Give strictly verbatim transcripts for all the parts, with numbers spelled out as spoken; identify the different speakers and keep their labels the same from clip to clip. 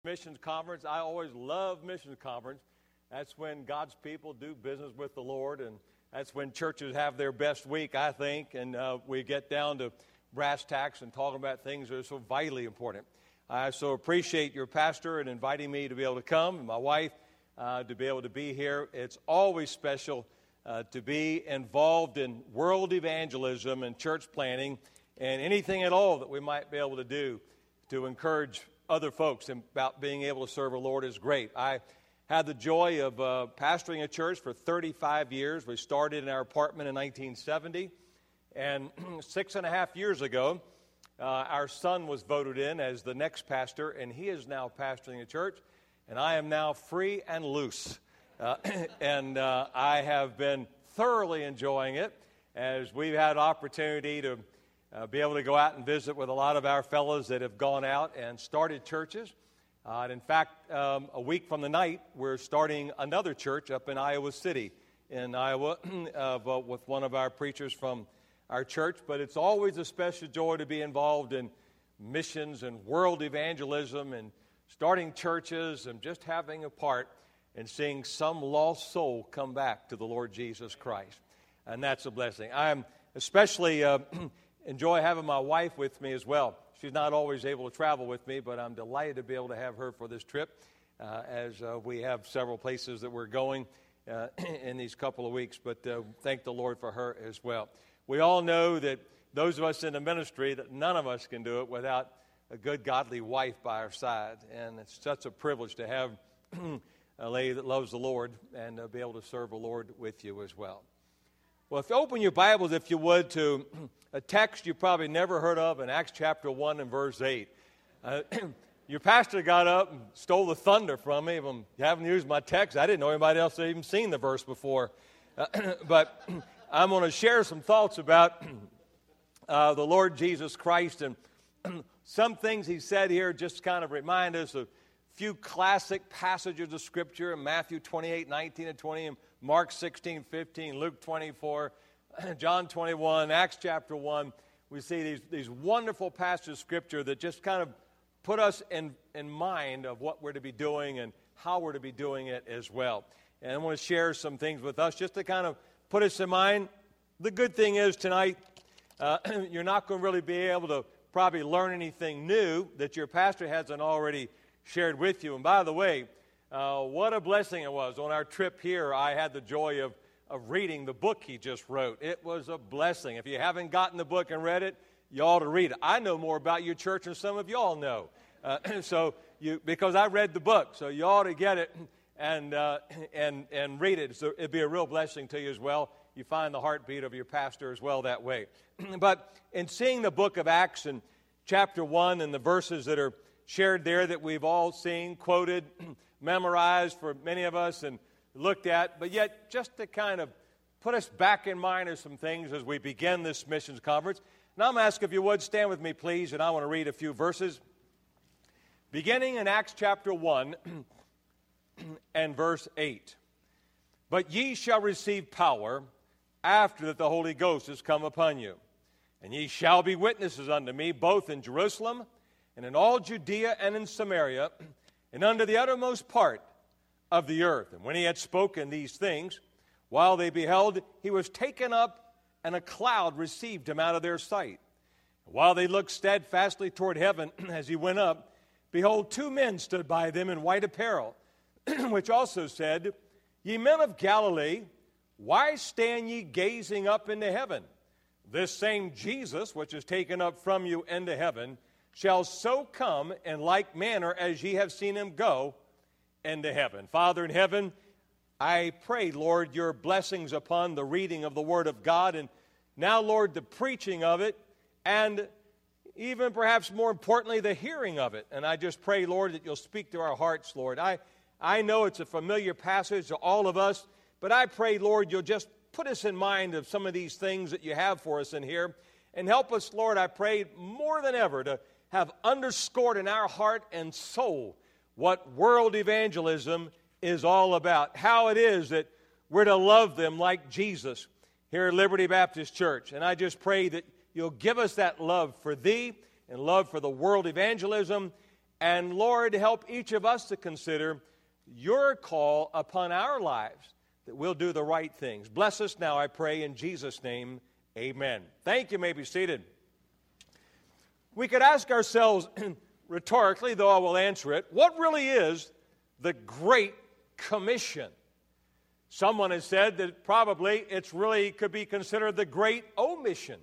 Speaker 1: Missions Conference. I always love Missions Conference. That's when God's people do business with the Lord, and that's when churches have their best week, I think, and uh, we get down to brass tacks and talking about things that are so vitally important. I so appreciate your pastor and inviting me to be able to come, and my wife uh, to be able to be here. It's always special uh, to be involved in world evangelism and church planting and anything at all that we might be able to do to encourage other folks about being able to serve the Lord is great. I had the joy of uh, pastoring a church for thirty-five years. We started in our apartment in nineteen seventy, and six and a half years ago, uh, our son was voted in as the next pastor, and he is now pastoring a church, and I am now free and loose. Uh, and uh, I have been thoroughly enjoying it as we've had opportunity to Uh, be able to go out and visit with a lot of our fellows that have gone out and started churches. Uh, and in fact, um, a week from the night, we're starting another church up in Iowa City, in Iowa, uh, with one of our preachers from our church. But it's always a special joy to be involved in missions and world evangelism and starting churches and just having a part in seeing some lost soul come back to the Lord Jesus Christ. And that's a blessing. I'm especially Uh, enjoy having my wife with me as well. She's not always able to travel with me, but I'm delighted to be able to have her for this trip uh, as uh, we have several places that we're going uh, in these couple of weeks. But uh, thank the Lord for her as well. We all know that those of us in the ministry, that none of us can do it without a good, godly wife by our side. And it's such a privilege to have a lady that loves the Lord and uh, be able to serve the Lord with you as well. Well, if you open your Bibles, if you would, to a text you probably never heard of in Acts chapter one and verse eight. Uh, your pastor got up and stole the thunder from me. If I haven't used my text, I didn't know anybody else had even seen the verse before. Uh, but I'm going to share some thoughts about uh, the Lord Jesus Christ. And some things he said here just kind of remind us of a few classic passages of Scripture in Matthew twenty-eight, nineteen, and twenty, and Mark sixteen, fifteen, Luke twenty-four, John twenty-one, Acts chapter one. We see these, these wonderful passages of Scripture that just kind of put us in, in mind of what we're to be doing and how we're to be doing it as well. And I want to share some things with us just to kind of put us in mind. The good thing is tonight, uh, you're not going to really be able to probably learn anything new that your pastor hasn't already shared with you. And by the way, uh, what a blessing it was. On our trip here, I had the joy of, of reading the book he just wrote. It was a blessing. If you haven't gotten the book and read it, you ought to read it. I know more about your church than some of y'all know. Uh, so you, because I read the book, so you ought to get it and uh, and and read it. So it'd be a real blessing to you as well. You find the heartbeat of your pastor as well that way. But in seeing the book of Acts in chapter one and the verses that are shared there that we've all seen, quoted, memorized for many of us and looked at, but yet just to kind of put us back in mind of some things as we begin this missions conference. Now I'm going to ask if you would stand with me, please, and I want to read a few verses. Beginning in Acts chapter one and verse eight. But ye shall receive power after that the Holy Ghost is come upon you. And ye shall be witnesses unto me both in Jerusalem and in all Judea and in Samaria, and unto the uttermost part of the earth. And when he had spoken these things, while they beheld, he was taken up, and a cloud received him out of their sight. And while they looked steadfastly toward heaven as he went up, behold, two men stood by them in white apparel, which also said, Ye men of Galilee, why stand ye gazing up into heaven? This same Jesus, which is taken up from you into heaven, shall so come in like manner as ye have seen him go into heaven. Father in heaven, I pray, Lord, your blessings upon the reading of the Word of God, and now, Lord, the preaching of it, and even perhaps more importantly, the hearing of it. And I just pray, Lord, that you'll speak to our hearts, Lord. I, I know it's a familiar passage to all of us, but I pray, Lord, you'll just put us in mind of some of these things that you have for us in here, and help us, Lord, I pray, more than ever to have underscored in our heart and soul what world evangelism is all about, how it is that we're to love them like Jesus here at Liberty Baptist Church. And I just pray that you'll give us that love for thee and love for the world evangelism, And Lord, help each of us to consider your call upon our lives, that we'll do the right things. Bless us now, I pray, in Jesus' name, amen. Thank you. You may be seated. We could ask ourselves rhetorically, though I will answer it, what really is the Great Commission? Someone has said that probably it's really could be considered the Great Omission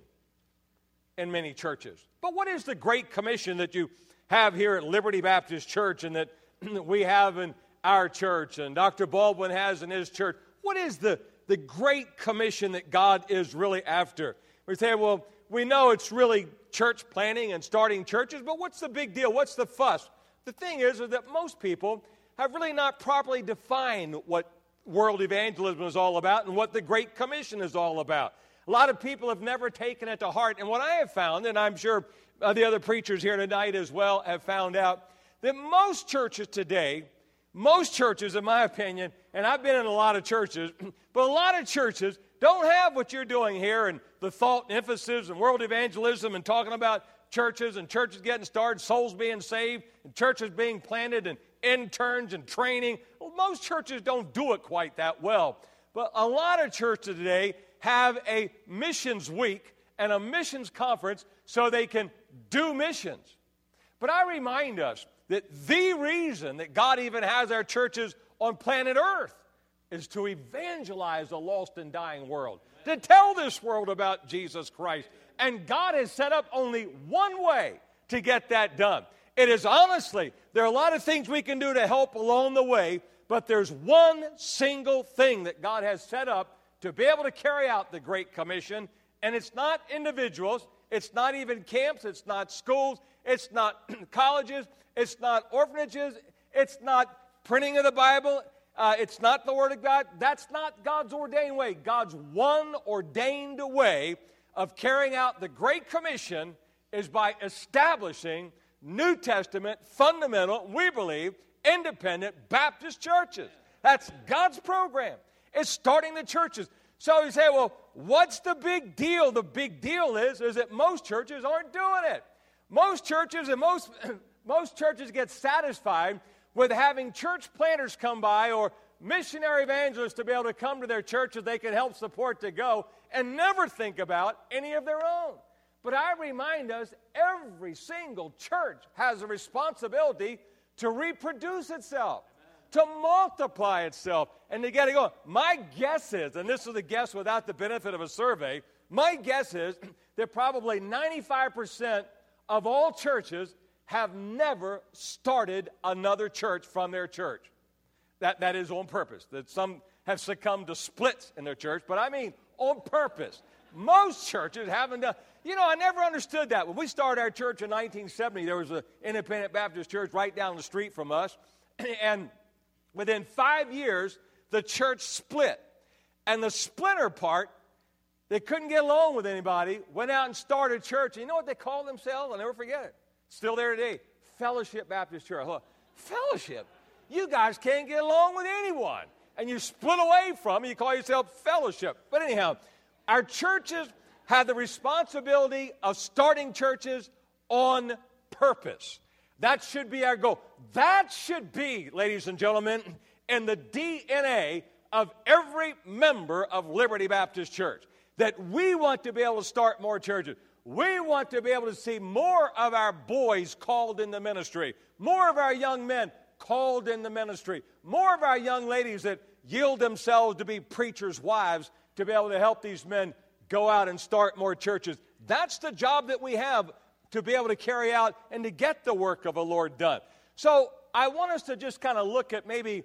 Speaker 1: in many churches. But what is the Great Commission that you have here at Liberty Baptist Church and that we have in our church and Doctor Baldwin has in his church? What is the, the Great Commission that God is really after? We say, well, we know it's really church planting and starting churches, but what's the big deal? What's the fuss? The thing is, is that most people have really not properly defined what world evangelism is all about and what the Great Commission is all about. A lot of people have never taken it to heart. And what I have found, and I'm sure uh, the other preachers here tonight as well have found out, that most churches today, most churches, in my opinion, and I've been in a lot of churches, but a lot of churches don't have what you're doing here and the thought and emphasis and world evangelism and talking about churches and churches getting started, souls being saved, and churches being planted and interns and training. Well, most churches don't do it quite that well. But a lot of churches today have a missions week and a missions conference so they can do missions. But I remind us that the reason that God even has our churches on planet Earth is to evangelize a lost and dying world, to tell this world about Jesus Christ. And God has set up only one way to get that done. It is honestly, there are a lot of things we can do to help along the way, but there's one single thing that God has set up to be able to carry out the Great Commission, and it's not individuals, it's not even camps, it's not schools, it's not colleges, it's not orphanages, it's not printing of the Bible, uh, it's not the Word of God. That's not God's ordained way. God's one ordained way of carrying out the Great Commission is by establishing New Testament, fundamental, we believe, independent Baptist churches. That's God's program. It's starting the churches. So you say, well, what's the big deal? The big deal is, is that most churches aren't doing it. Most churches and most, most churches get satisfied with having church planters come by or missionary evangelists to be able to come to their churches they can help support to go and never think about any of their own. But I remind us, every single church has a responsibility to reproduce itself, to multiply itself, and to get it going. My guess is, and this is a guess without the benefit of a survey, my guess is that probably ninety-five percent of all churches have never started another church from their church. That, that is on purpose. That some have succumbed to splits in their church, but I mean on purpose. Most churches haven't done. You know, I never understood that. When we started our church in nineteen seventy, there was an independent Baptist church right down the street from us. And within five years, the church split. And the splinter part, they couldn't get along with anybody, went out and started a church. And you know what they called themselves? I'll never forget it. Still there today. Fellowship Baptist Church. Look, fellowship? You guys can't get along with anyone. And you split away from it. You call yourself fellowship. But anyhow, our churches have the responsibility of starting churches on purpose. That should be our goal. That should be, ladies and gentlemen, in the D N A of every member of Liberty Baptist Church. That we want to be able to start more churches. We want to be able to see more of our boys called in the ministry, more of our young men called in the ministry, more of our young ladies that yield themselves to be preachers' wives to be able to help these men go out and start more churches. That's the job that we have to be able to carry out and to get the work of the Lord done. So I want us to just kind of look at maybe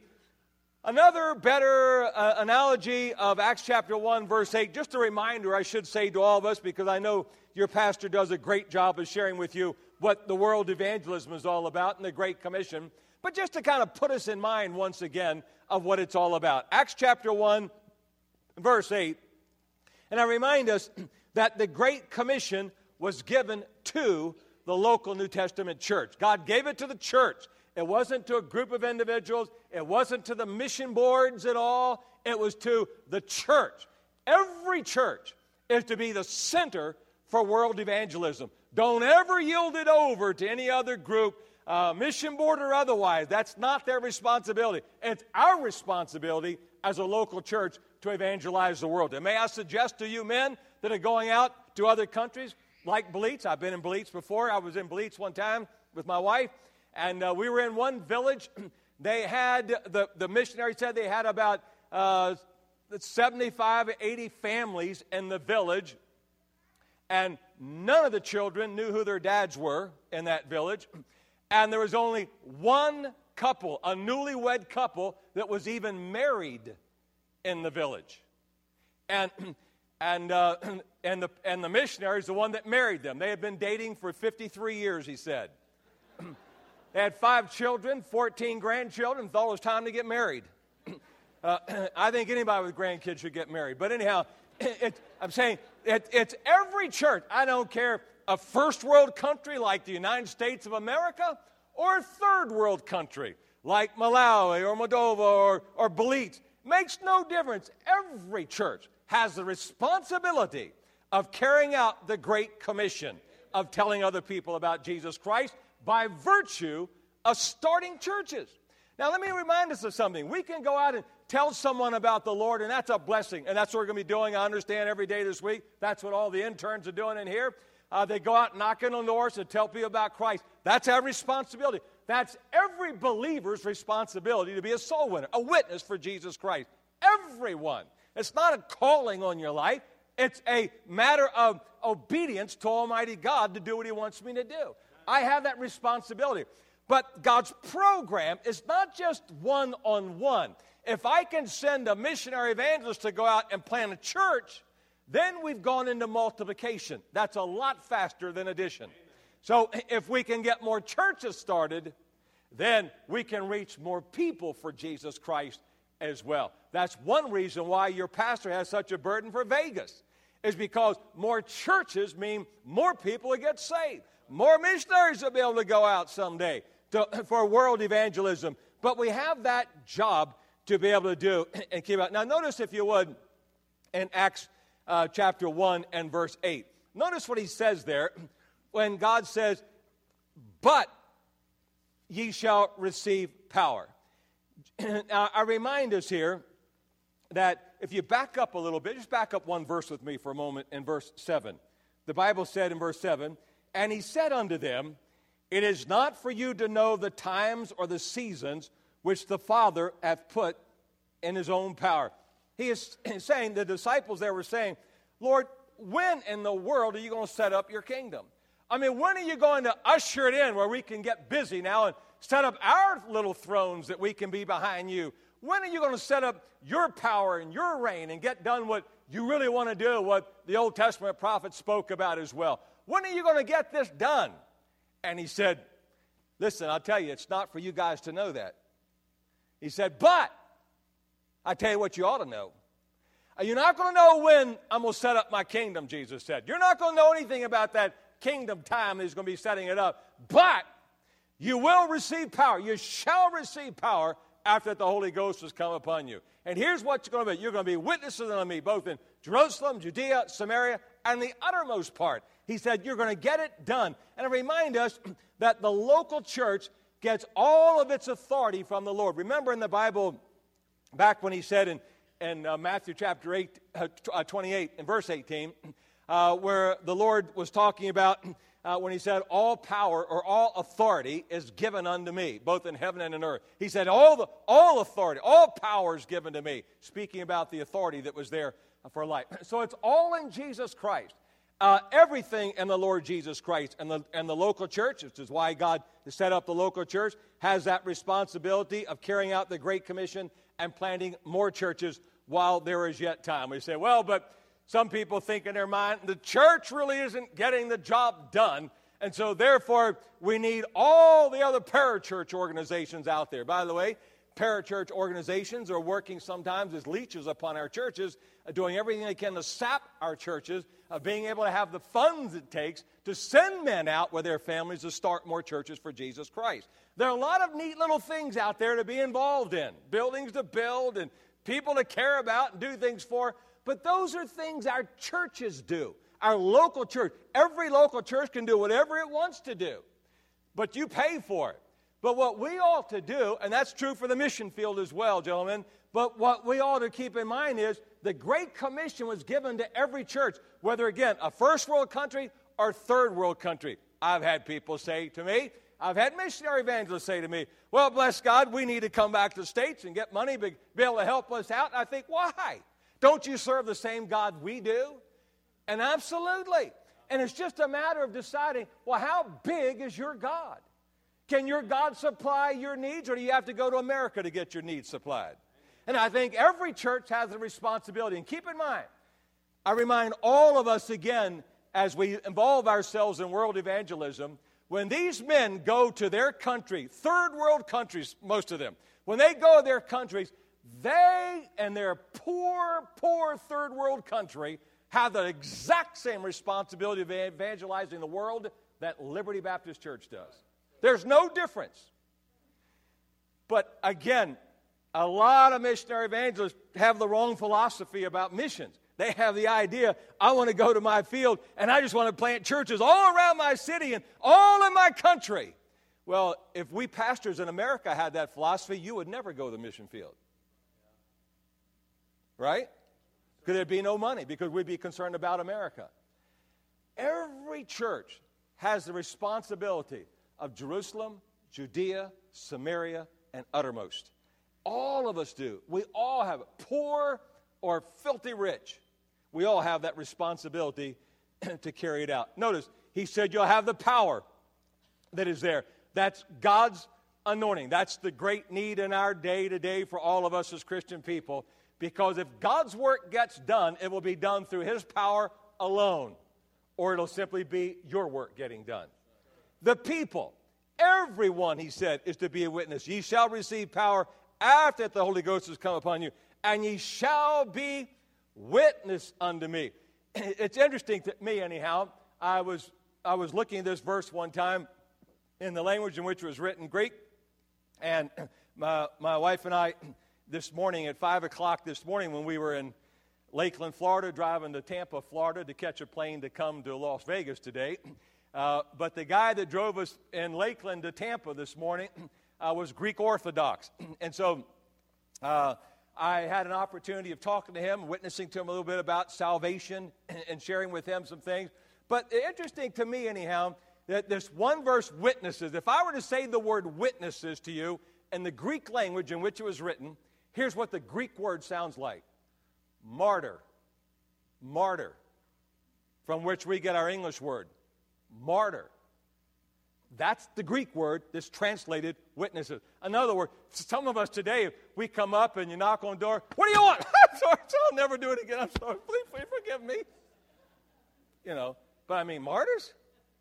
Speaker 1: another better uh, analogy of Acts chapter one, verse eight. Just a reminder, I should say, to all of us, because I know your pastor does a great job of sharing with you what the world evangelism is all about and the Great Commission. But just to kind of put us in mind once again of what it's all about. Acts chapter one, verse eight. And I remind us that the Great Commission was given to the local New Testament church. God gave it to the church. It wasn't to a group of individuals. It wasn't to the mission boards at all. It was to the church. Every church is to be the center for world evangelism. Don't ever yield it over to any other group. uh, mission board or otherwise. That's not their responsibility. It's our responsibility as a local church to evangelize the world. And may I suggest to you men that are going out to other countries, like Belize. I've been in Belize before. I was in Belize one time with my wife, and uh, we were in one village. They had, the, the missionary said they had about uh, seventy-five, eighty families in the village, and none of the children knew who their dads were in that village. And there was only one couple, a newlywed couple, that was even married in the village. And and uh, and the and the missionary is the one that married them. They had been dating for fifty-three years, he said. They had five children, fourteen grandchildren, thought it was time to get married. Uh, I think anybody with grandkids should get married. But anyhow, it, I'm saying it, it's every church. I don't care, a first world country like the United States of America or a third world country like Malawi or Moldova or, or Belize. Makes no difference. Every church has the responsibility of carrying out the Great Commission of telling other people about Jesus Christ by virtue of starting churches. Now, let me remind us of something. We can go out and tell someone about the Lord, and that's a blessing, and that's what we're going to be doing, I understand, every day this week. That's what all the interns are doing in here. Uh, they go out knocking on doors and tell people about Christ. That's our responsibility. That's every believer's responsibility to be a soul winner, a witness for Jesus Christ. Everyone. It's not a calling on your life. It's a matter of obedience to Almighty God to do what He wants me to do. I have that responsibility. But God's program is not just one-on-one. If I can send a missionary evangelist to go out and plant a church, then we've gone into multiplication. That's a lot faster than addition. So if we can get more churches started, then we can reach more people for Jesus Christ as well. That's one reason why your pastor has such a burden for Vegas, is because more churches mean more people will get saved. More missionaries will be able to go out someday to, for world evangelism. But we have that job to be able to do and keep out. Now notice, if you would, in Acts uh, chapter one and verse eight. Notice what he says there when God says, "But ye shall receive power." Now, I remind us here that if you back up a little bit, just back up one verse with me for a moment in verse seven. The Bible said in verse seven, "And he said unto them, It is not for you to know the times or the seasons which the Father hath put in his own power." He is saying, the disciples there were saying, "Lord, when in the world are you going to set up your kingdom? I mean, when are you going to usher it in where we can get busy now and set up our little thrones that we can be behind you? When are you going to set up your power and your reign and get done what you really want to do, what the Old Testament prophets spoke about as well? When are you going to get this done?" And he said, "Listen, I'll tell you, it's not for you guys to know that." He said, "But I tell you what you ought to know. You're not going to know when I'm going to set up my kingdom," Jesus said. "You're not going to know anything about that kingdom time that he's going to be setting it up. But you will receive power. You shall receive power after the Holy Ghost has come upon you. And here's what you're going to be. You're going to be witnesses unto me, both in Jerusalem, Judea, Samaria, and the uttermost part." He said, you're going to get it done. And to remind us that the local church gets all of its authority from the Lord. Remember in the Bible, back when he said in, in uh, Matthew chapter eight, uh, twenty-eight, in verse eighteen, uh, where the Lord was talking about uh, when he said, all power or all authority is given unto me, both in heaven and in earth. He said, all, the, all authority, all power is given to me, speaking about the authority that was there for life. So it's all in Jesus Christ. Uh, everything in the Lord Jesus Christ. And the, and the local church, which is why God has set up the local church, has that responsibility of carrying out the Great Commission and planting more churches while there is yet time. We say, well, but some people think in their mind, the church really isn't getting the job done, and so therefore we need all the other parachurch organizations out there. By the way, parachurch organizations are working sometimes as leeches upon our churches, uh, doing everything they can to sap our churches, uh, being able to have the funds it takes to send men out with their families to start more churches for Jesus Christ. There are a lot of neat little things out there to be involved in, buildings to build and people to care about and do things for, but those are things our churches do, our local church. Every local church can do whatever it wants to do. but you pay for it. But what we ought to do, and that's true for the mission field as well, gentlemen, but what we ought to keep in mind is the Great Commission was given to every church, whether, again, a first world country or third world country. I've had people say to me, I've had missionary evangelists say to me, well, bless God, we need to come back to the States and get money, be, be able to help us out. And I think, why? Don't you serve the same God we do? And absolutely. And it's just a matter of deciding, well, how big is your God? Can your God supply your needs, or do you have to go to America to get your needs supplied? And I think every church has a responsibility. And keep in mind, I remind all of us again, as we involve ourselves in world evangelism, when these men go to their country, third world countries, most of them, when they go to their countries, they and their poor, poor third world country have the exact same responsibility of evangelizing the world that Liberty Baptist Church does. There's no difference. But again, a lot of missionary evangelists have the wrong philosophy about missions. They have the idea, I want to go to my field and I just want to plant churches all around my city and all in my country. Well, if we pastors in America had that philosophy, you would never go to the mission field. Right? Because there'd be no money, because we'd be concerned about America. Every church has the responsibility of Jerusalem, Judea, Samaria, and uttermost. All of us do. We all have it. Poor or filthy rich. We all have that responsibility to carry it out. Notice, he said you'll have the power that is there. That's God's anointing. That's the great need in our day to day for all of us as Christian people. Because if God's work gets done, it will be done through his power alone. Or it'll simply be your work getting done. The people, everyone, he said, is to be a witness. Ye shall receive power after the Holy Ghost has come upon you, and ye shall be witness unto me. It's interesting to me, anyhow. I was I was looking at this verse one time in the language in which it was written, Greek, and my, my wife and I, this morning at five o'clock this morning when we were in Lakeland, Florida, driving to Tampa, Florida to catch a plane to come to Las Vegas today. Uh, but the guy that drove us in Lakeland to Tampa this morning uh, was Greek Orthodox. And so uh, I had an opportunity of talking to him, witnessing to him a little bit about salvation and sharing with him some things. But interesting to me, anyhow, that this one verse, witnesses, if I were to say the word witnesses to you in the Greek language in which it was written, here's what the Greek word sounds like. Martyr. Martyr. From which we get our English word. Martyr. That's the Greek word that's translated witnesses. In other words, some of us today, we come up and you knock on the door, what do you want? I'm sorry, I'll never do it again. I'm sorry. Please, please forgive me. You know, but I mean, martyrs?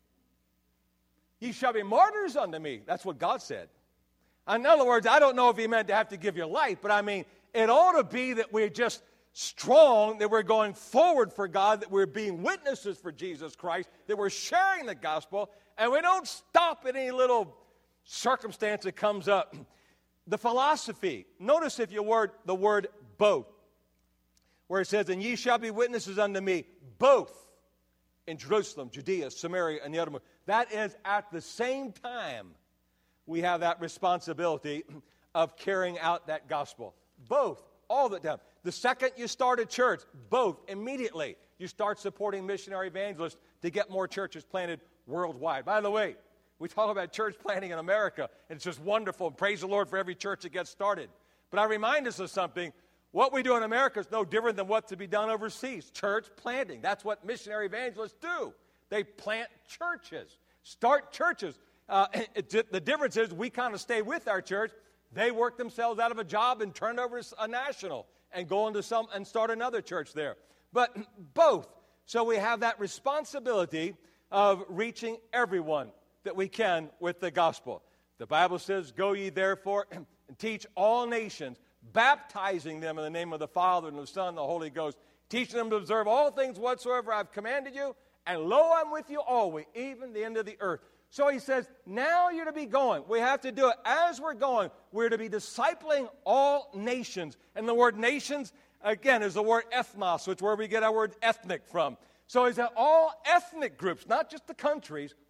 Speaker 1: Ye shall be martyrs unto me. That's what God said. In other words, I don't know if he meant to have to give your life, but I mean, it ought to be that we're just strong, that we're going forward for God, that we're being witnesses for Jesus Christ, that we're sharing the gospel, and we don't stop at any little circumstance that comes up. The philosophy, notice if you word the word both, where it says, and ye shall be witnesses unto me, both in Jerusalem, Judea, Samaria, and the uttermost. That is at the same time we have that responsibility of carrying out that gospel. Both, all the time. The second you start a church, both, immediately, you start supporting missionary evangelists to get more churches planted worldwide. By the way, we talk about church planting in America, and it's just wonderful. Praise the Lord for every church that gets started. But I remind us of something. What we do in America is no different than what's to be done overseas. Church planting. That's what missionary evangelists do. They plant churches, start churches. Uh, it, the difference is we kind of stay with our church. They work themselves out of a job and turn over a national and go into some and start another church there. But both. So we have that responsibility of reaching everyone that we can with the gospel. The Bible says, go ye therefore and teach all nations, baptizing them in the name of the Father and the Son and the Holy Ghost, teaching them to observe all things whatsoever I've commanded you, and lo, I'm with you always, even the end of the earth. So he says, now you're to be going. We have to do it as we're going. We're to be discipling all nations. And the word nations, again, is the word ethnos, which is where we get our word ethnic from. So he said all ethnic groups, not just the countries,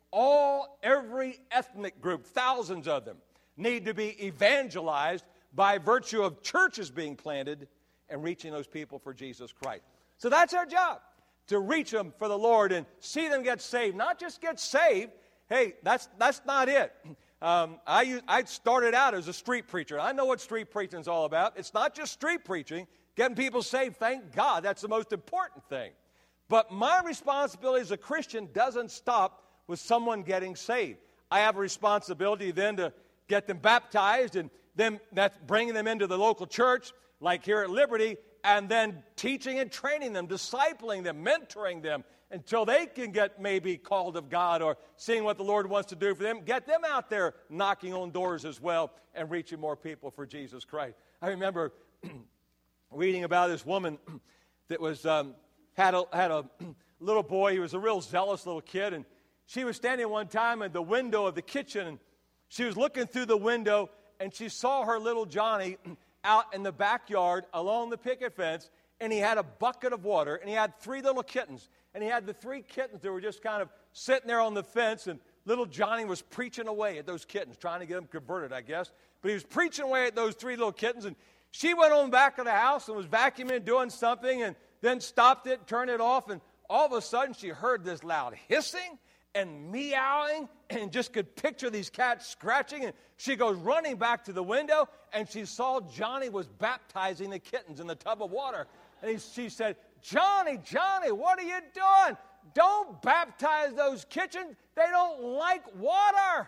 Speaker 1: All, every ethnic group, thousands of them, need to be evangelized by virtue of churches being planted and reaching those people for Jesus Christ. So that's our job, to reach them for the Lord and see them get saved. Not just get saved. Hey, that's that's not it. Um, I, used, I started out as a street preacher. I know what street preaching is all about. It's not just street preaching, getting people saved. Thank God. That's the most important thing. But my responsibility as a Christian doesn't stop with someone getting saved. I have a responsibility then to get them baptized, and then that's bringing them into the local church, like here at Liberty, and then teaching and training them, discipling them, mentoring them, until they can get maybe called of God or seeing what the Lord wants to do for them. Get them out there knocking on doors as well and reaching more people for Jesus Christ. I remember reading about this woman that was um, had a, had a little boy. He was a real zealous little kid, and she was standing one time at the window of the kitchen, and she was looking through the window, and she saw her little Johnny out in the backyard along the picket fence, and he had a bucket of water, and he had three little kittens. And he had the three kittens that were just kind of sitting there on the fence, and little Johnny was preaching away at those kittens, trying to get them converted, I guess. But he was preaching away at those three little kittens, and she went on back of the house and was vacuuming, doing something, and then stopped it, turned it off, and all of a sudden she heard this loud hissing and meowing, and just could picture these cats scratching, and she goes running back to the window, and she saw Johnny was baptizing the kittens in the tub of water. And he, she said, Johnny, Johnny, what are you doing? Don't baptize those kittens. They don't like water.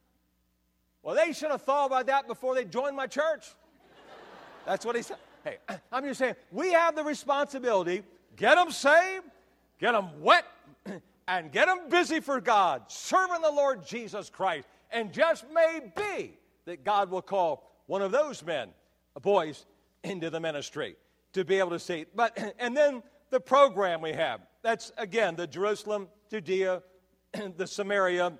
Speaker 1: Well, they should have thought about that before they joined my church. That's what he said. Hey, I'm just saying, we have the responsibility, get them saved, get them wet, and get them busy for God, serving the Lord Jesus Christ. And just may be that God will call one of those men, boys, into the ministry to be able to see. But, and then the program we have, that's, again, the Jerusalem, Judea, the Samaria,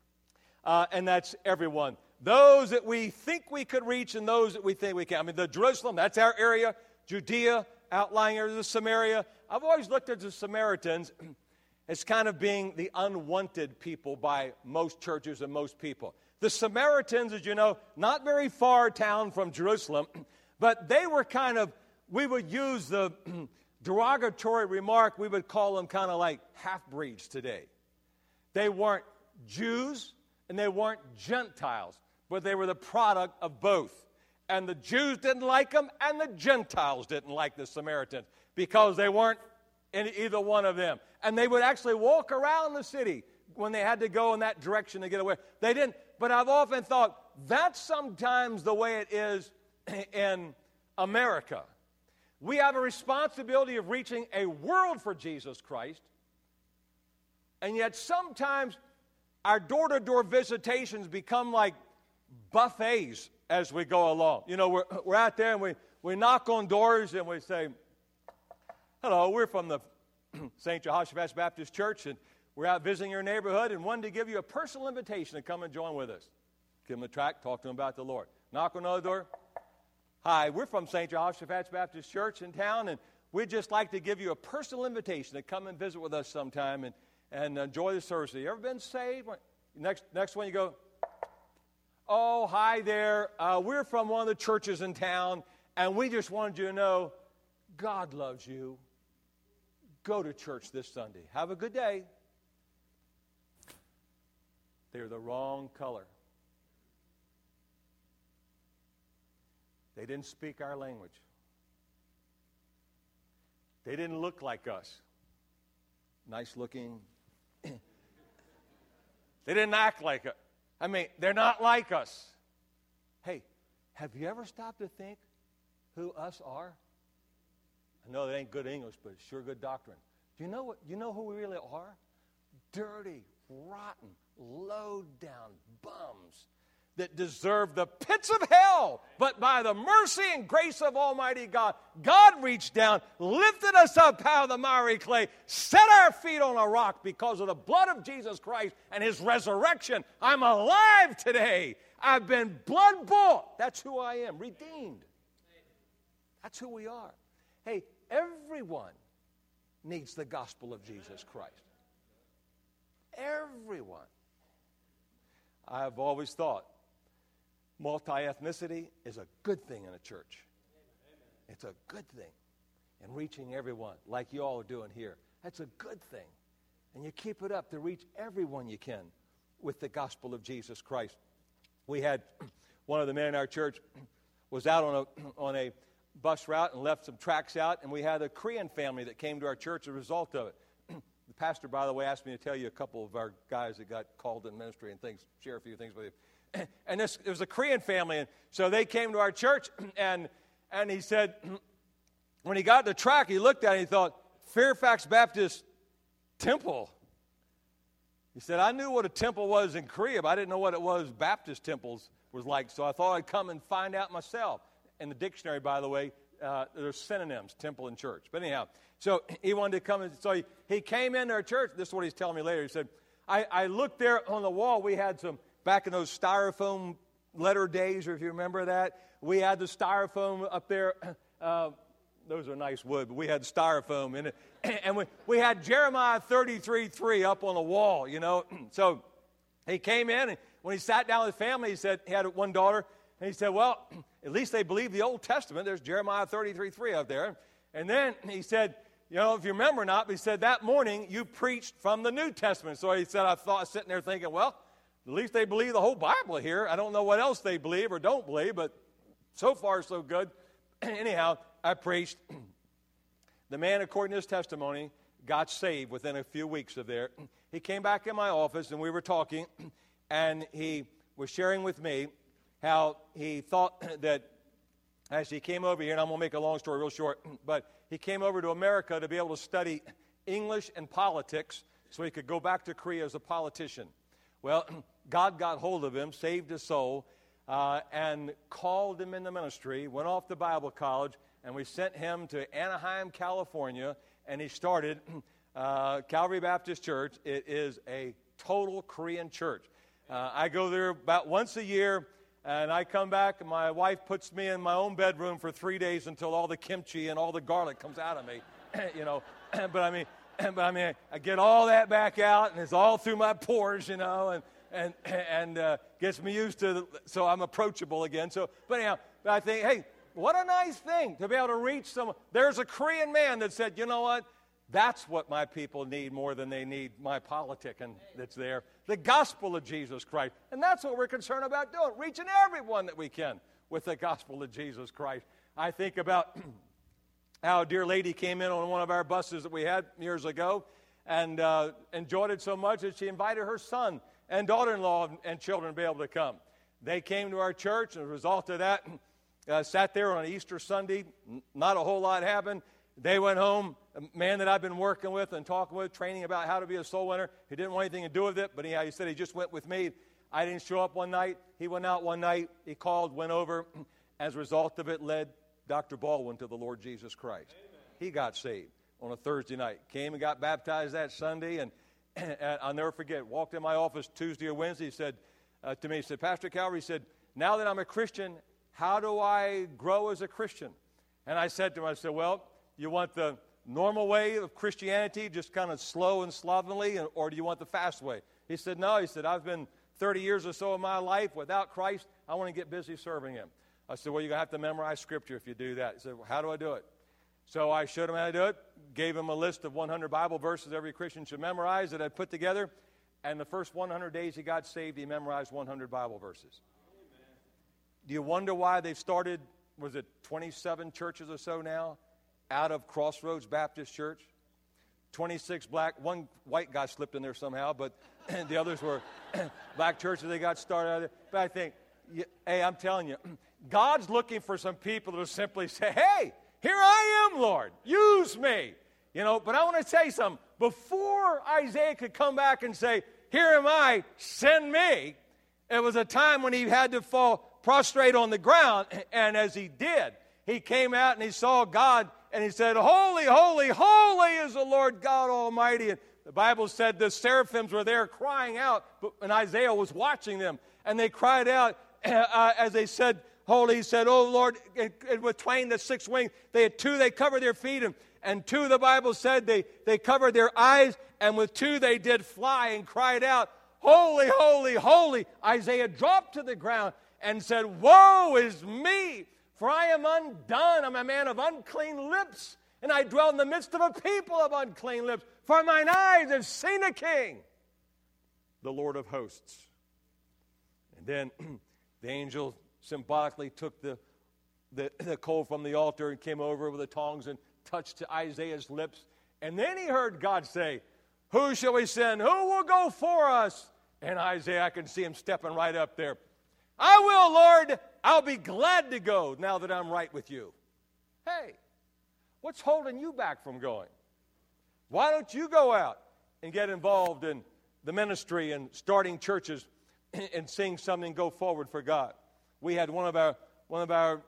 Speaker 1: uh, and that's everyone. Those that we think we could reach and those that we think we can. I mean, the Jerusalem, that's our area. Judea, outlying area, the Samaria. I've always looked at the Samaritans as kind of being the unwanted people by most churches and most people. The Samaritans, as you know, not very far down from Jerusalem, but they were kind of, we would use the derogatory remark, we would call them kind of like half-breeds today. They weren't Jews and they weren't Gentiles, but they were the product of both. And the Jews didn't like them and the Gentiles didn't like the Samaritans because they weren't in either one of them. And they would actually walk around the city when they had to go in that direction to get away. They didn't. But I've often thought that's sometimes the way it is in America. We have a responsibility of reaching a world for Jesus Christ, and yet sometimes our door-to-door visitations become like buffets as we go along. You know, we're, we're out there and we, we knock on doors and we say, hello, we're from the Saint Jehoshaphat Baptist Church, and we're out visiting your neighborhood and wanted to give you a personal invitation to come and join with us. Give them a tract, talk to them about the Lord. Knock on another door. Hi, we're from Saint Jehoshaphat Baptist Church in town, and we'd just like to give you a personal invitation to come and visit with us sometime and, and enjoy the service. Have you ever been saved? Next, next one you go, oh, hi there. Uh, we're from one of the churches in town, and we just wanted you to know God loves you. Go to church this Sunday. Have a good day. They're the wrong color. They didn't speak our language. They didn't look like us. Nice looking. They didn't act like us. I mean, they're not like us. Hey, have you ever stopped to think who us are? I know that ain't good English, but it's sure good doctrine. Do you know what? You know who we really are? Dirty, rotten, low-down bums that deserve the pits of hell. But by the mercy and grace of Almighty God, God reached down, lifted us up out of the miry clay, set our feet on a rock because of the blood of Jesus Christ and His resurrection. I'm alive today. I've been blood bought. That's who I am, redeemed. That's who we are. Hey, everyone needs the gospel of Jesus Christ. Everyone. I've always thought multi-ethnicity is a good thing in a church. It's a good thing. And reaching everyone, like you all are doing here, that's a good thing. And you keep it up to reach everyone you can with the gospel of Jesus Christ. We had one of the men in our church was out on a on a bus route and left some tracts out, and we had a Korean family that came to our church as a result of it. The pastor, by the way, asked me to tell you a couple of our guys that got called in ministry and things, share a few things with you. And this, it was a Korean family, and so they came to our church, and and he said, when he got the tract, he looked at it and he thought, Fairfax Baptist Temple. He said, I knew what a temple was in Korea, but I didn't know what it was Baptist temples was like, so I thought I'd come and find out myself. In the dictionary, by the way, uh, there's synonyms, temple and church. But anyhow, so he wanted to come, and so he, he came into our church. This is what he's telling me later. He said, I, I looked there on the wall. We had some, back in those styrofoam letter days, or if you remember that, we had the styrofoam up there. Uh, those are nice wood, but we had styrofoam in it. And we, we had Jeremiah thirty-three three up on the wall, you know. So he came in, and when he sat down with his family, he said, he had one daughter, and he said, well, at least they believe the Old Testament. There's Jeremiah thirty-three three up there. And then he said, you know, if you remember or not, but he said, that morning you preached from the New Testament. So he said, I thought, sitting there thinking, well, at least they believe the whole Bible here. I don't know what else they believe or don't believe, but so far so good. Anyhow, I preached. The man, according to his testimony, got saved within a few weeks of there. He came back in my office, and we were talking, and he was sharing with me how he thought that as he came over here, and I'm going to make a long story real short, but he came over to America to be able to study English and politics so he could go back to Korea as a politician. Well, God got hold of him, saved his soul, uh, and called him into ministry, went off to Bible college, and we sent him to Anaheim, California, and he started uh, Calvary Baptist Church. It is a total Korean church. Uh, I go there about once a year, and I come back, and my wife puts me in my own bedroom for three days until all the kimchi and all the garlic comes out of me, you know. But I mean, but I mean, I get all that back out, and it's all through my pores, you know, and and and uh, gets me used to, the, so I'm approachable again. So, but anyhow, but I think, hey, what a nice thing to be able to reach someone. There's a Korean man that said, you know what? That's what my people need more than they need my politicking that's there. The gospel of Jesus Christ. And that's what we're concerned about doing, reaching everyone that we can with the gospel of Jesus Christ. I think about how a dear lady came in on one of our buses that we had years ago and uh, enjoyed it so much that she invited her son and daughter-in-law and children to be able to come. They came to our church, and as a result of that, uh, sat there on an Easter Sunday. Not a whole lot happened. They went home. A man that I've been working with and talking with, training about how to be a soul winner, he didn't want anything to do with it, but anyhow, he said he just went with me. I didn't show up one night. He went out one night. He called, went over. As a result of it, led Doctor Baldwin to the Lord Jesus Christ. Amen. He got saved on a Thursday night. Came and got baptized that Sunday, and, and I'll never forget, walked in my office Tuesday or Wednesday, he said uh, to me, he said, Pastor Calvary, he said, now that I'm a Christian, how do I grow as a Christian? And I said to him, I said, well, you want the normal way of Christianity, just kind of slow and slovenly, or do you want the fast way? He said, no. He said, I've been thirty years or so of my life without Christ. I want to get busy serving Him. I said, well, you're going to have to memorize Scripture if you do that. He said, well, how do I do it? So I showed him how to do it, gave him a list of one hundred Bible verses every Christian should memorize that I put together, and the first one hundred days he got saved, he memorized one hundred Bible verses. Amen. Do you wonder why they've started, was it twenty-seven churches or so now, out of Crossroads Baptist Church? twenty-six black, one white guy slipped in there somehow, but the others were black churches. They got started out of there. But I think, hey, I'm telling you, God's looking for some people to simply say, hey, here I am, Lord, use me. You know, but I want to tell you something. Before Isaiah could come back and say, here am I, send me, it was a time when he had to fall prostrate on the ground, and as he did, he came out and he saw God, and he said, holy, holy, holy is the Lord God Almighty. And the Bible said the seraphims were there crying out, but, and Isaiah was watching them, and they cried out uh, as they said, holy. He said, oh, Lord, and, and with twain the six wings, they had two, they covered their feet, and, and two, the Bible said, they, they covered their eyes, and with two they did fly and cried out, holy, holy, holy, Isaiah dropped to the ground and said, woe is me, for I am undone. I'm a man of unclean lips, and I dwell in the midst of a people of unclean lips. For mine eyes have seen a king, the Lord of hosts. And then the angel symbolically took the, the, the coal from the altar and came over with the tongs and touched Isaiah's lips. And then he heard God say, who shall we send? Who will go for us? And Isaiah, I can see him stepping right up there. I will, Lord. I'll be glad to go now that I'm right with you. Hey, what's holding you back from going? Why don't you go out and get involved in the ministry and starting churches and seeing something go forward for God? We had one of our one of our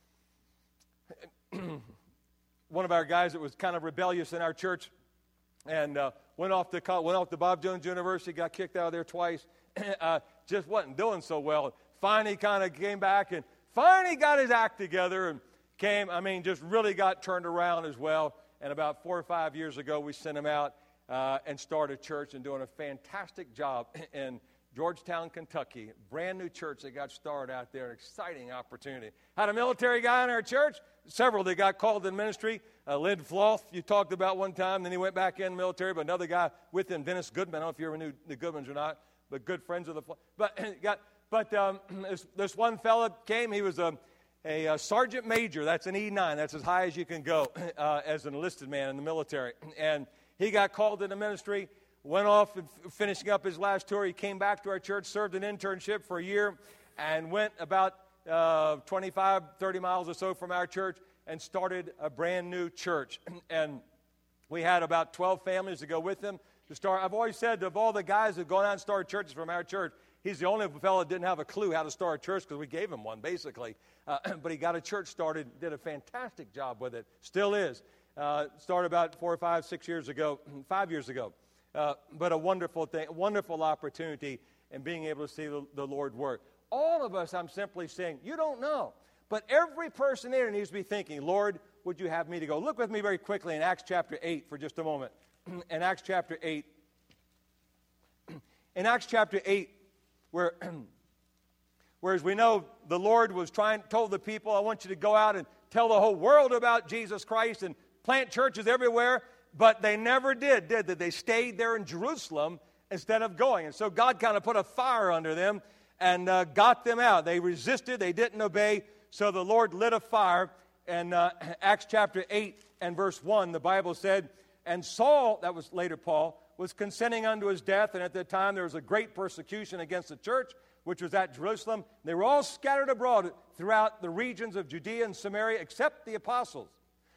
Speaker 1: one of our guys that was kind of rebellious in our church, and uh, went off to went off to Bob Jones University, got kicked out of there twice. uh, just wasn't doing so well. Finally, kind of came back and finally got his act together and came. I mean, just really got turned around as well. And about four or five years ago, we sent him out uh, and started a church and doing a fantastic job in Georgetown, Kentucky. Brand new church that got started out there, an exciting opportunity. Had a military guy in our church, several that got called in ministry. Uh, Lynn Floth, you talked about one time, then he went back in the military, but another guy with him, Dennis Goodman. I don't know if you ever knew the Goodmans or not, but good friends of the Floth. But, got, but um, this, this one fella came, he was a A, a sergeant major. That's an E nine. That's as high as you can go uh, as an enlisted man in the military. And he got called into ministry, went off and f- finishing up his last tour. He came back to our church, served an internship for a year, and went about uh, twenty-five, thirty miles or so from our church and started a brand new church. And we had about twelve families to go with him to start. I've always said of all the guys who've gone out and started churches from our church, he's the only fellow that didn't have a clue how to start a church because we gave him one, basically. Uh, but he got a church started, did a fantastic job with it, still is. Uh, started about four or five, six years ago, five years ago. Uh, but a wonderful thing, a wonderful opportunity in being able to see the, the Lord work. All of us, I'm simply saying, you don't know. But every person there needs to be thinking, Lord, would you have me to go? Look with me very quickly in Acts chapter eight for just a moment. In Acts chapter eight. In Acts chapter eight, where, whereas we know the Lord was trying, told the people, I want you to go out and tell the whole world about Jesus Christ and plant churches everywhere, but they never did, did they? They stayed there in Jerusalem instead of going. And so God kind of put a fire under them and uh, got them out. They resisted, they didn't obey, so the Lord lit a fire. And uh, Acts chapter eight and verse one, the Bible said, and Saul, that was later Paul, was consenting unto his death, and at that time there was a great persecution against the church, which was at Jerusalem. They were all scattered abroad throughout the regions of Judea and Samaria, except the apostles.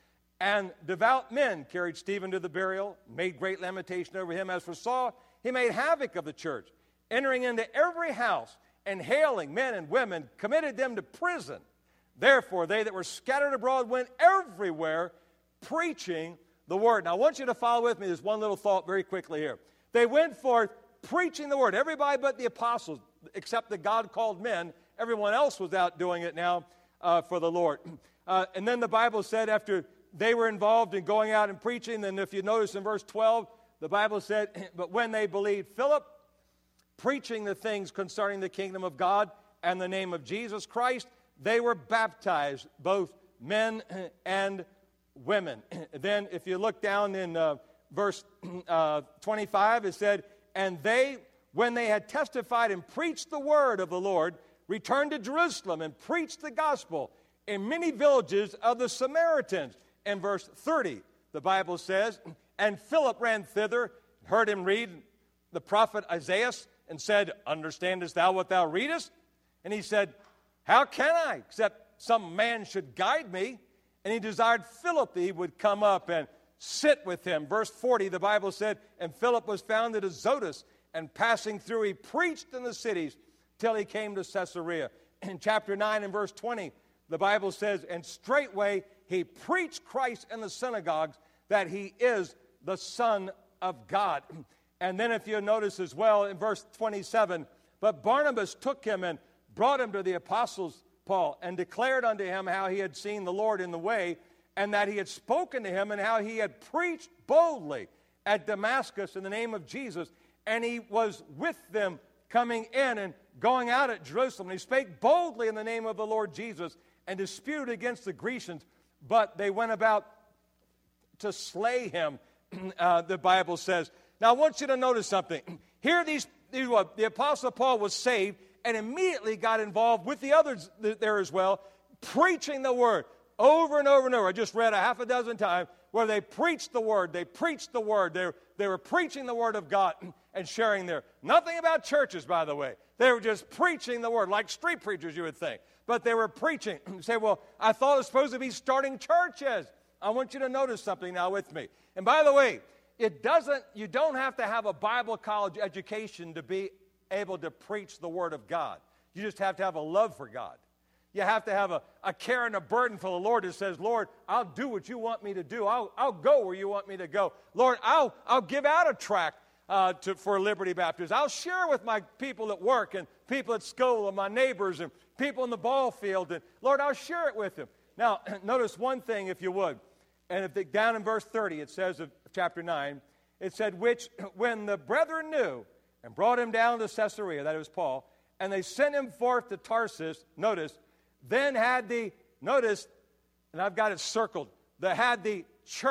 Speaker 1: And devout men carried Stephen to the burial, made great lamentation over him. As for Saul, he made havoc of the church, entering into every house, and hailing men and women, committed them to prison. Therefore, they that were scattered abroad went everywhere, preaching the word. Now, I want you to follow with me this one little thought very quickly here. They went forth preaching the word. Everybody but the apostles, except the God-called men, everyone else was out doing it now uh, for the Lord. Uh, and then the Bible said after they were involved in going out and preaching, then if you notice in verse twelve, the Bible said, but when they believed Philip, preaching the things concerning the kingdom of God and the name of Jesus Christ, they were baptized, both men and women. Then if you look down in uh, verse uh, twenty-five, it said, and they, when they had testified and preached the word of the Lord, returned to Jerusalem and preached the gospel in many villages of the Samaritans. In verse thirty, the Bible says, and Philip ran thither, heard him read the prophet Isaiah, and said, understandest thou what thou readest? And he said, how can I, except some man should guide me? And he desired Philip that he would come up and sit with him. Verse forty, the Bible said, and Philip was found at Azotus, and passing through, he preached in the cities till he came to Caesarea. In chapter nine and verse twenty, the Bible says, and straightway he preached Christ in the synagogues, that he is the Son of God. And then if you notice as well in verse twenty-seven, but Barnabas took him and brought him to the apostles, Paul, and declared unto him how he had seen the Lord in the way, and that he had spoken to him, and how he had preached boldly at Damascus in the name of Jesus. and he was with them coming in and going out at Jerusalem. And he spake boldly in the name of the Lord Jesus and disputed against the Grecians, but they went about to slay him, uh, the Bible says. Now, I want you to notice something. Here, these, these what, the Apostle Paul was saved and immediately got involved with the others there as well, preaching the word over and over and over. I just read a half a dozen times where they preached the word. They preached the word. They, they were preaching the word of God and sharing there. Nothing about churches, by the way. They were just preaching the word, like street preachers, you would think. But they were preaching. You say, well, I thought it was supposed to be starting churches. I want you to notice something now with me. And by the way, it doesn't, you don't have to have a Bible college education to be able to preach the word of God. You just have to have a love for God. You have to have a, a care and a burden for the Lord that says, Lord, I'll do what you want me to do. I'll, I'll go where you want me to go. Lord, I'll, I'll give out a tract uh, to, for Liberty Baptist. I'll share with my people at work and people at school and my neighbors and people in the ball field. And Lord, I'll share it with them. Now, notice one thing, if you would. And if they, down in verse thirty, it says of chapter nine, it said, which when the brethren knew and brought him down to Caesarea, that was Paul, and they sent him forth to Tarsus, notice, then had the, notice, and I've got it circled, they had the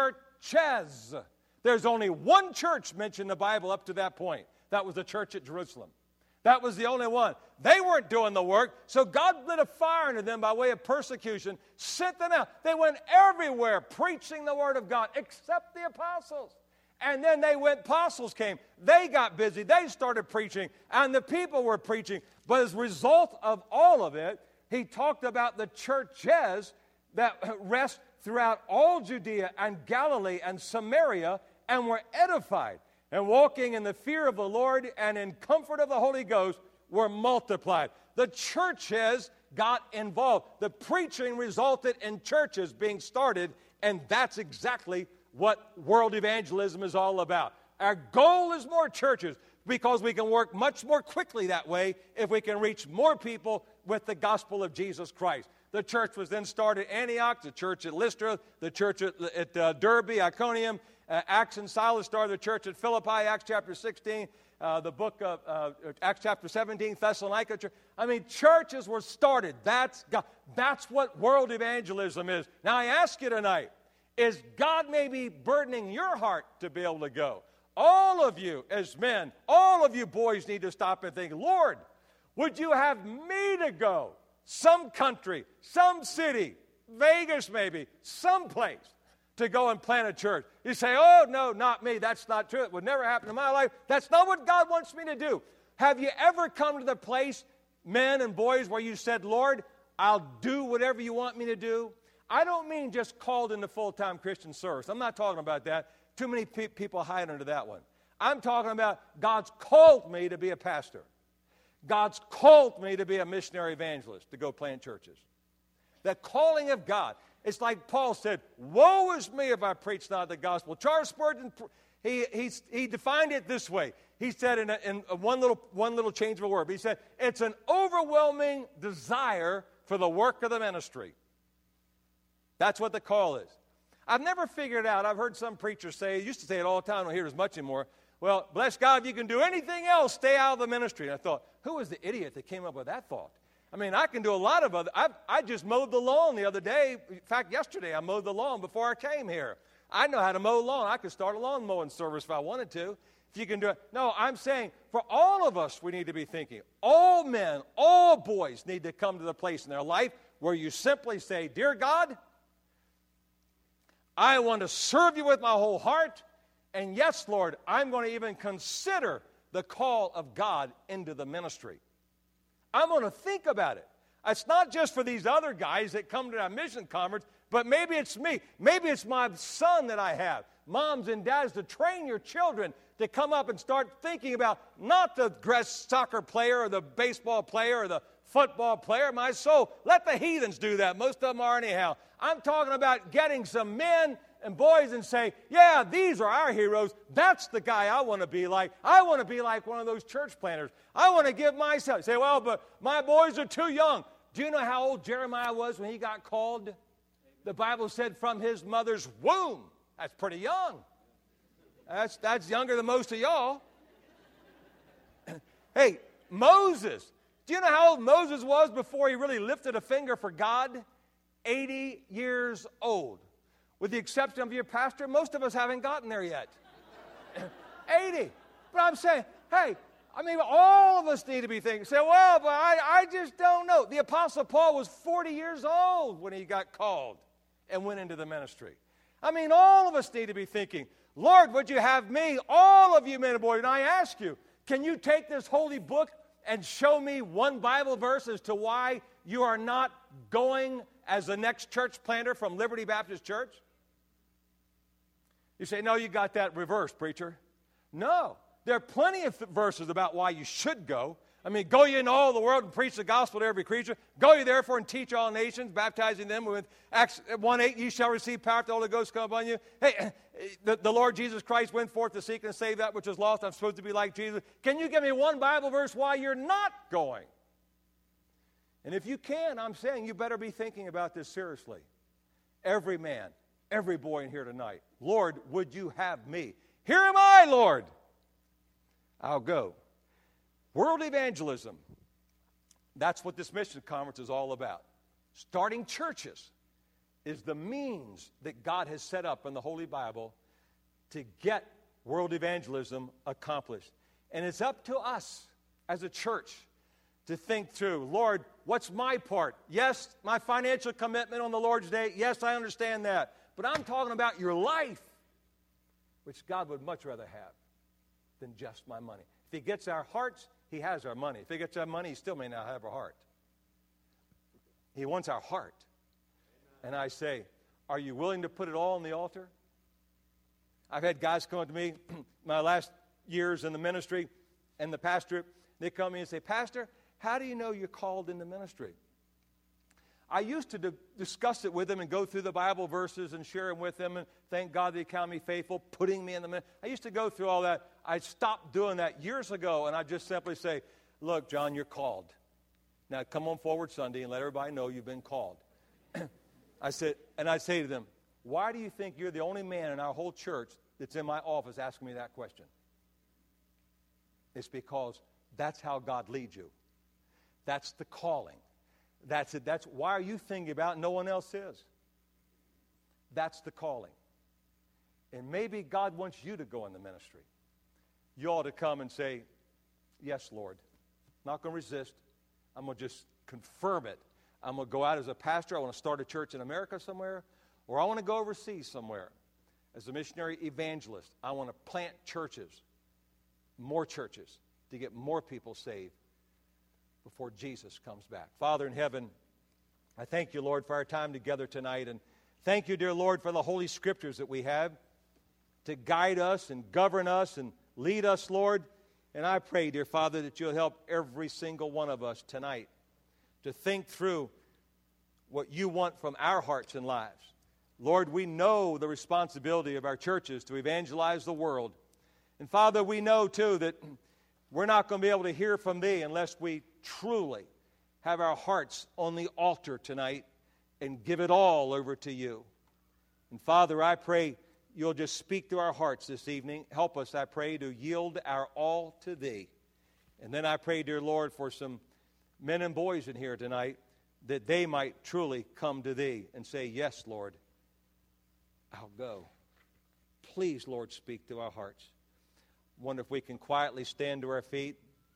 Speaker 1: churches. There's only one church mentioned in the Bible up to that point. That was the church at Jerusalem. That was the only one. They weren't doing the work, so God lit a fire into them by way of persecution, sent them out. They went everywhere preaching the word of God, except the apostles. And then they went, apostles came. They got busy. They started preaching, and the people were preaching. But as a result of all of it, he talked about the churches that rest throughout all Judea and Galilee and Samaria and were edified. And walking in the fear of the Lord and in comfort of the Holy Ghost were multiplied. The churches got involved. The preaching resulted in churches being started, and that's exactly what world evangelism is all about. Our goal is more churches because we can work much more quickly that way if we can reach more people with the gospel of Jesus Christ. The church was then started at Antioch, the church at Lystra, the church at, at uh, Derbe, Iconium. Uh, Acts and Silas started the church at Philippi, Acts chapter sixteen, uh, the book of uh, Acts chapter seventeen, Thessalonica church. I mean, churches were started. That's God. That's what world evangelism is. Now, I ask you tonight, is God maybe burdening your heart to be able to go? All of you as men, all of you boys need to stop and think, Lord, would you have me to go? Some country, some city, Vegas maybe, someplace, to go and plant a church. You say, oh, no, not me. That's not true. It would never happen in my life. That's not what God wants me to do. Have you ever come to the place, men and boys, where you said, Lord, I'll do whatever you want me to do? I don't mean just called into full-time Christian service. I'm not talking about that. Too many pe- people hide under that one. I'm talking about God's called me to be a pastor. God's called me to be a missionary evangelist, to go plant churches. The calling of God. It's like Paul said, woe is me if I preach not the gospel. Charles Spurgeon, he, he, he defined it this way. He said in, a, in a one, little, one little change of a word, he said, it's an overwhelming desire for the work of the ministry. That's what the call is. I've never figured out, I've heard some preachers say, I used to say it all the time, I don't hear it as much anymore, well, bless God, if you can do anything else, stay out of the ministry. And I thought, who was the idiot that came up with that thought? I mean, I can do a lot of other, I, I just mowed the lawn the other day. In fact, yesterday I mowed the lawn before I came here. I know how to mow lawn. I could start a lawn mowing service if I wanted to. If you can do it. No, I'm saying for all of us, we need to be thinking. All men, all boys need to come to the place in their life where you simply say, Dear God, I want to serve you with my whole heart. And yes, Lord, I'm going to even consider the call of God into the ministry. I'm going to think about it. It's not just for these other guys that come to our mission conference, but maybe it's me. Maybe it's my son that I have. Moms and dads, to train your children to come up and start thinking about not the soccer player or the baseball player or the football player. My soul, let the heathens do that. Most of them are anyhow. I'm talking about getting some men and boys and say, yeah, these are our heroes. That's the guy I want to be like. I want to be like one of those church planters. I want to give myself. Say, well, but my boys are too young. Do you know how old Jeremiah was when he got called? The Bible said from his mother's womb. That's pretty young. That's, that's younger than most of y'all. Hey, Moses. Do you know how old Moses was before he really lifted a finger for God? eighty years old. With the exception of your pastor, most of us haven't gotten there yet. eighty. But I'm saying, hey, I mean, all of us need to be thinking, say, well, but I, I just don't know. The Apostle Paul was forty years old when he got called and went into the ministry. I mean, all of us need to be thinking, Lord, would you have me, all of you men and boys, and I ask you, can you take this holy book and show me one Bible verse as to why you are not going as the next church planter from Liberty Baptist Church? You say, no, you got that reversed, preacher. No, there are plenty of verses about why you should go. I mean, go ye into all the world and preach the gospel to every creature. Go ye therefore and teach all nations, baptizing them with Acts one eight, ye shall receive power if the Holy Ghost come upon you. Hey, the, the Lord Jesus Christ went forth to seek and save that which was lost. I'm supposed to be like Jesus. Can you give me one Bible verse why you're not going? And if you can, I'm saying you better be thinking about this seriously. Every man, every boy in here tonight, Lord, would you have me? Here am I, Lord. I'll go. World evangelism. That's what this mission conference is all about. Starting churches is the means that God has set up in the Holy Bible to get world evangelism accomplished. And it's up to us as a church to think through, Lord, what's my part? Yes, my financial commitment on the Lord's Day. Yes, I understand that. But I'm talking about your life, which God would much rather have than just my money. If he gets our hearts, he has our money. If he gets our money, he still may not have our heart. He wants our heart. And I say, are you willing to put it all on the altar? I've had guys come to me my last years in the ministry and the pastorate. They come to me and say, Pastor, how do you know you're called in the ministry? I used to d- discuss it with them and go through the Bible verses and share them with them and thank God that he counted me faithful, putting me in the ministry. I used to go through all that. I stopped doing that years ago, and I just simply say, look, John, you're called. Now come on forward Sunday and let everybody know you've been called. I said, and I say to them, why do you think you're the only man in our whole church that's in my office asking me that question? It's because that's how God leads you. That's the calling. That's it. That's why are you thinking about it? No one else is. That's the calling. And maybe God wants you to go in the ministry. You ought to come and say, yes, Lord. I'm not going to resist. I'm going to just confirm it. I'm going to go out as a pastor. I want to start a church in America somewhere, or I want to go overseas somewhere as a missionary evangelist. I want to plant churches, more churches, to get more people saved before Jesus comes back. Father in heaven, I thank you, Lord, for our time together tonight. And thank you, dear Lord, for the Holy Scriptures that we have to guide us and govern us and lead us, Lord. And I pray, dear Father, that you'll help every single one of us tonight to think through what you want from our hearts and lives. Lord, we know the responsibility of our churches to evangelize the world. And Father, we know, too, that we're not going to be able to hear from thee unless we truly have our hearts on the altar tonight and give it all over to you. And Father, I pray you'll just speak to our hearts this evening. Help us, I pray, to yield our all to thee. And then I pray, dear Lord, for some men and boys in here tonight that they might truly come to thee and say, yes, Lord, I'll go. Please, Lord, speak to our hearts. I wonder if we can quietly stand to our feet.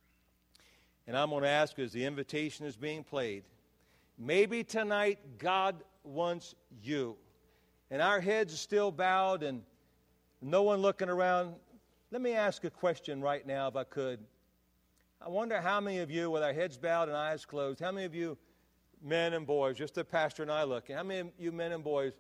Speaker 1: And I'm going to ask, as the invitation is being played, maybe tonight God wants you. And our heads are still bowed and no one looking around. Let me ask a question right now, if I could. I wonder how many of you, with our heads bowed and eyes closed, how many of you men and boys, just the pastor and I looking, how many of you men and boys,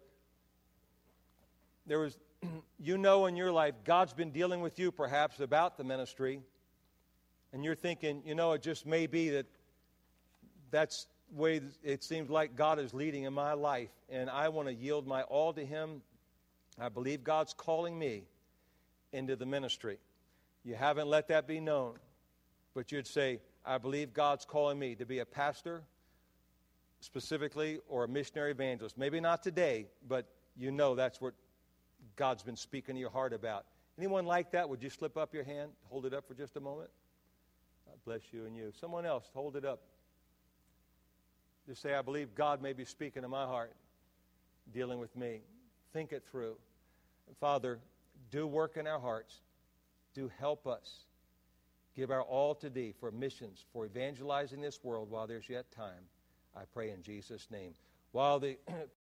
Speaker 1: there was, you know in your life, God's been dealing with you perhaps about the ministry, and you're thinking, you know, it just may be that that's the way it seems like God is leading in my life, and I want to yield my all to Him. I believe God's calling me into the ministry. You haven't let that be known, but you'd say, I believe God's calling me to be a pastor specifically or a missionary evangelist. Maybe not today, but you know that's what God's been speaking to your heart about. Anyone like that? Would you slip up your hand? Hold it up for just a moment. Uh, God bless you and you. Someone else, hold it up. Just say, I believe God may be speaking to my heart, dealing with me. Think it through. Father, do work in our hearts. Do help us. Give our all to Thee for missions, for evangelizing this world while there's yet time. I pray in Jesus' name. While the